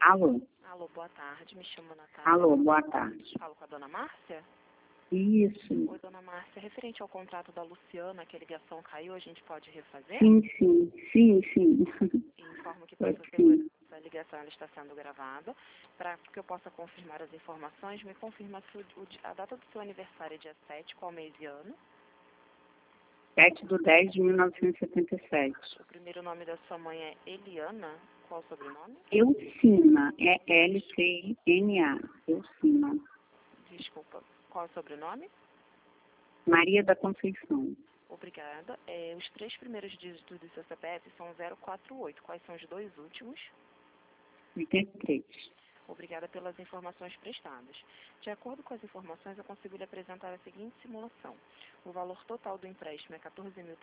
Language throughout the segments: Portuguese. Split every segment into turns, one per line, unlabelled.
Alô?
Alô, boa tarde. Me chamo Natália.
Alô, boa tarde.
Falo com a dona Márcia?
Isso.
Oi, dona Márcia. Referente ao contrato da Luciana, que a ligação caiu, a gente pode refazer?
Sim, sim. Sim, sim.
Informo que para sua
Sim.
segurança a ligação ela está sendo gravada. Para que eu possa confirmar as informações, me confirma a data do seu aniversário é dia 7, qual mês e ano?
7/10/1977.
O primeiro nome da sua mãe é Eliana. Qual o sobrenome?
Elcina. É L-C-I-N-A. Elcina.
Desculpa. Qual o sobrenome?
Maria da Conceição.
Obrigada. Os 3 primeiros dígitos do seu CPF são 048. Quais são os 2 últimos?
83.
Obrigada pelas informações prestadas. De acordo com as informações, eu consigo lhe apresentar a seguinte simulação. O valor total do empréstimo é R$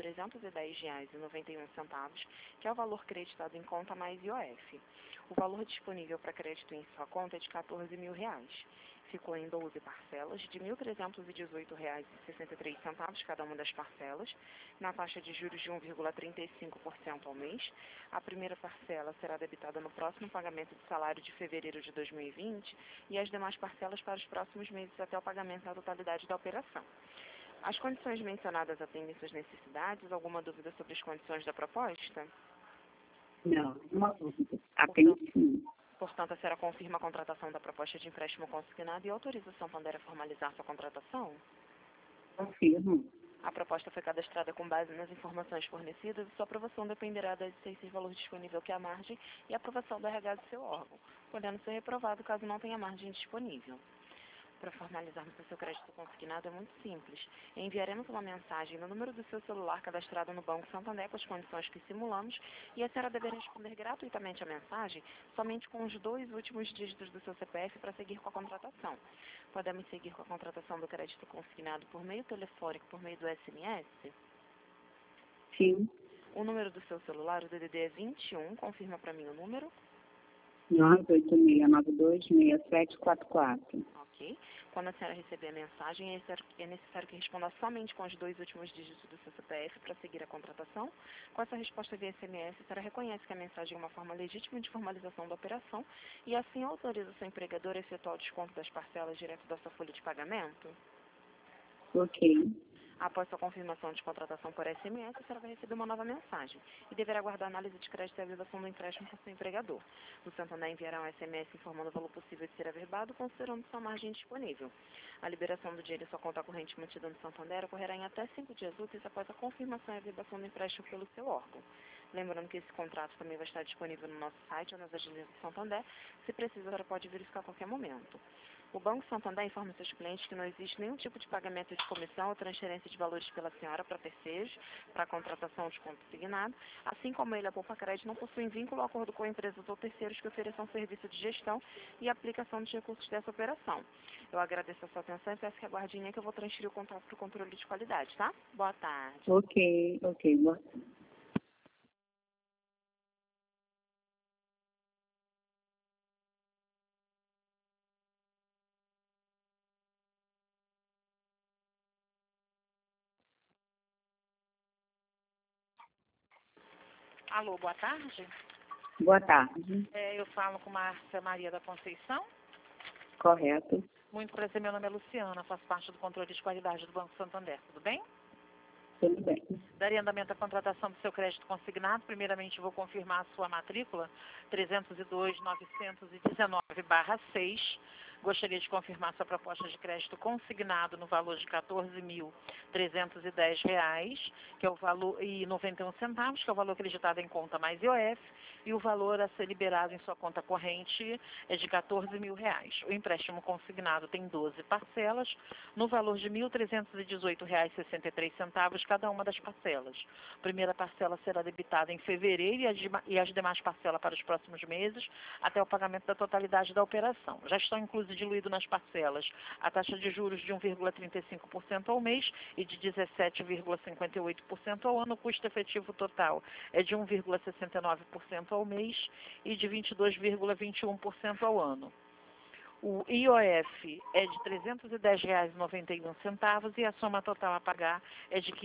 14.310,91, que é o valor creditado em conta mais IOF. O valor disponível para crédito em sua conta é de R$ 14.000. Ficou em 12 parcelas de R$ 1.318,63 cada uma das parcelas, na taxa de juros de 1,35% ao mês. A primeira parcela será debitada no próximo pagamento de salário de fevereiro de 2020 e as demais parcelas para os próximos meses até o pagamento da totalidade da operação. As condições mencionadas atendem suas necessidades? Alguma dúvida sobre as condições da proposta?
Não, uma dúvida. Apenas sim.
Portanto, a senhora confirma a contratação da proposta de empréstimo consignado e autoriza o Santander a formalizar sua contratação?
Confirmo.
A proposta foi cadastrada com base nas informações fornecidas e sua aprovação dependerá da existência de valor disponível que é a margem e a aprovação do RH do seu órgão, podendo ser reprovado caso não tenha margem disponível. Para formalizarmos o seu crédito consignado é muito simples. Enviaremos uma mensagem no número do seu celular cadastrado no Banco Santander com as condições que simulamos e a senhora deverá responder gratuitamente a mensagem somente com os 2 últimos dígitos do seu CPF para seguir com a contratação. Podemos seguir com a contratação do crédito consignado por meio telefônico, por meio do SMS?
Sim.
O número do seu celular, o DDD é 21, confirma para mim o número.
986926744.
Ok. Quando a senhora receber a mensagem, é necessário que responda somente com os 2 últimos dígitos do seu CPF para seguir a contratação. Com essa resposta via SMS, a senhora reconhece que a mensagem é uma forma legítima de formalização da operação e assim autoriza o seu empregador a efetuar o desconto das parcelas direto da sua folha de pagamento.
Ok.
Após sua confirmação de contratação por SMS, a senhora vai receber uma nova mensagem e deverá aguardar a análise de crédito e averbação do empréstimo por seu empregador. O Santander enviará um SMS informando o valor possível de ser averbado, considerando sua margem disponível. A liberação do dinheiro em sua conta corrente mantida no Santander ocorrerá em até 5 dias úteis após a confirmação e averbação do empréstimo pelo seu órgão. Lembrando que esse contrato também vai estar disponível no nosso site ou nas agências do Santander. Se precisa, a senhora pode verificar a qualquer momento. O Banco Santander informa seus clientes que não existe nenhum tipo de pagamento de comissão ou transferência de valores pela senhora para terceiros, para a contratação de consignado, assim como ele, a Poupa Crédito, não possuem vínculo ou acordo com empresas ou terceiros que ofereçam serviço de gestão e aplicação dos recursos dessa operação. Eu agradeço a sua atenção e peço que aguarde em linha que eu vou transferir o contato para o controle de qualidade, tá? Boa tarde.
Ok. Boa tarde.
Alô, boa tarde.
Boa tarde.
Eu falo com Márcia Maria da Conceição.
Correto.
Muito prazer, meu nome é Luciana, faço parte do controle de qualidade do Banco Santander, tudo bem?
Tudo bem.
Daria andamento à contratação do seu crédito consignado. Primeiramente, vou confirmar a sua matrícula 302.919/6. Gostaria de confirmar sua proposta de crédito consignado no valor de R$ 14.310, que é o valor, e 91 centavos, que é o valor acreditado em conta mais IOF, e o valor a ser liberado em sua conta corrente é de R$ 14.000. O empréstimo consignado tem 12 parcelas, no valor de R$ 1.318,63 cada uma das parcelas. A primeira parcela será debitada em fevereiro e as demais parcelas para os próximos meses, até o pagamento da totalidade da operação. Já estão inclusos diluídos nas parcelas a taxa de juros de 1,35% ao mês e de 17,58% ao ano. O custo efetivo total é de 1,69% ao mês e de 22,21% ao ano.
O IOF é de R$ 310,91 e a soma total a pagar é de R$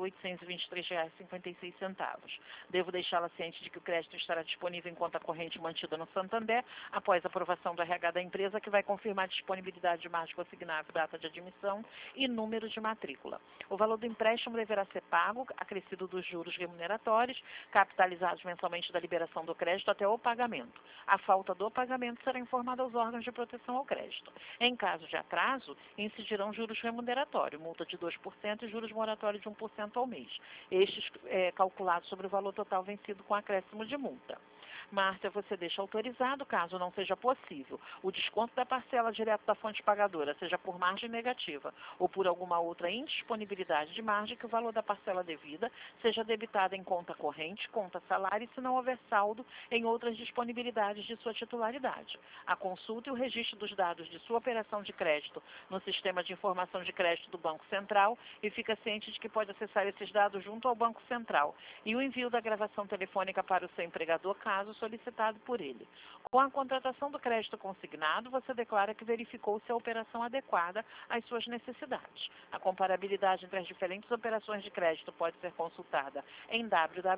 15.823,56. Devo deixá-la ciente de que o crédito estará disponível em conta corrente mantida no Santander após a aprovação do RH da empresa, que vai confirmar a disponibilidade de margem consignável, data de admissão e número de matrícula. O valor do empréstimo deverá ser pago, acrescido dos juros remuneratórios, capitalizados mensalmente da liberação do crédito até o pagamento. A falta do pagamento será informada aos órgãos de proteção ao crédito. Em caso de atraso, incidirão juros remuneratórios, multa de 2% e juros moratórios de 1% ao mês. Estes calculados sobre o valor total vencido com acréscimo de multa. Márcia, você deixa autorizado, caso não seja possível, o desconto da parcela direto da fonte pagadora, seja por margem negativa ou por alguma outra indisponibilidade de margem, que o valor da parcela devida seja debitado em conta corrente, conta salário e se não houver saldo em outras disponibilidades de sua titularidade. A consulta e o registro dos dados de sua operação de crédito no Sistema de Informação de Crédito do Banco Central e fica ciente de que pode acessar esses dados junto ao Banco Central e o envio da gravação telefônica para o seu empregador, caso solicitado por ele. Com a contratação do crédito consignado, você declara que verificou se a operação adequada às suas necessidades. A comparabilidade entre as diferentes operações de crédito pode ser consultada em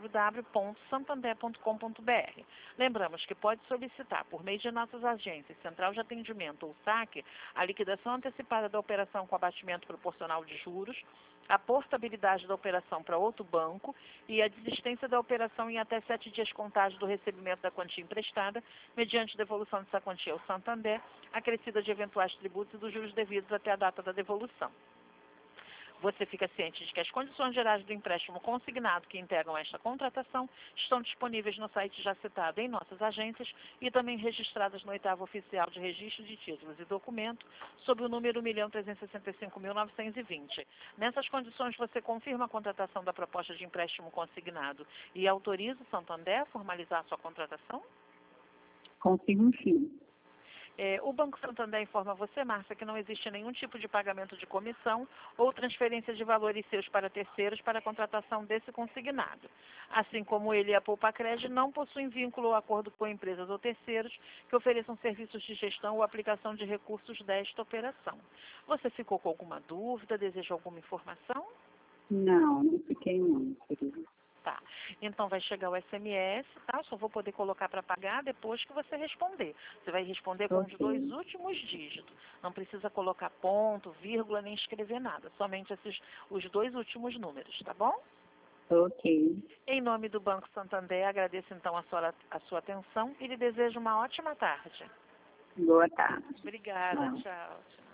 www.santander.com.br. Lembramos que pode solicitar, por meio de nossas agências, Central de Atendimento ou SAC, a liquidação antecipada da operação com abatimento proporcional de juros, a portabilidade da operação para outro banco e a desistência da operação em até 7 dias contágeis do recebimento da quantia emprestada, mediante devolução dessa quantia ao Santander, acrescida de eventuais tributos e dos juros devidos até a data da devolução. Você fica ciente de que as condições gerais do empréstimo consignado que integram esta contratação estão disponíveis no site já citado em nossas agências e também registradas no 8º Oficial de Registro de Títulos e Documentos, sob o número 1.365.920. Nessas condições, você confirma a contratação da proposta de empréstimo consignado e autoriza o Santander a formalizar sua contratação?
Consigo sim.
O Banco Santander informa você, Márcia, que não existe nenhum tipo de pagamento de comissão ou transferência de valores seus para terceiros para a contratação desse consignado. Assim como ele e a Poupacred não possuem vínculo ou acordo com empresas ou terceiros que ofereçam serviços de gestão ou aplicação de recursos desta operação. Você ficou com alguma dúvida? Deseja alguma informação?
Não fiquei não, querida.
Tá. Então vai chegar o SMS, tá? Só vou poder colocar para pagar depois que você responder. Você vai responder com os 2 últimos dígitos. Não precisa colocar ponto, vírgula, nem escrever nada. Somente os 2 últimos números, tá bom?
Ok.
Em nome do Banco Santander, agradeço então a sua atenção e lhe desejo uma ótima tarde.
Boa tarde.
Obrigada,
Tchau.
tchau.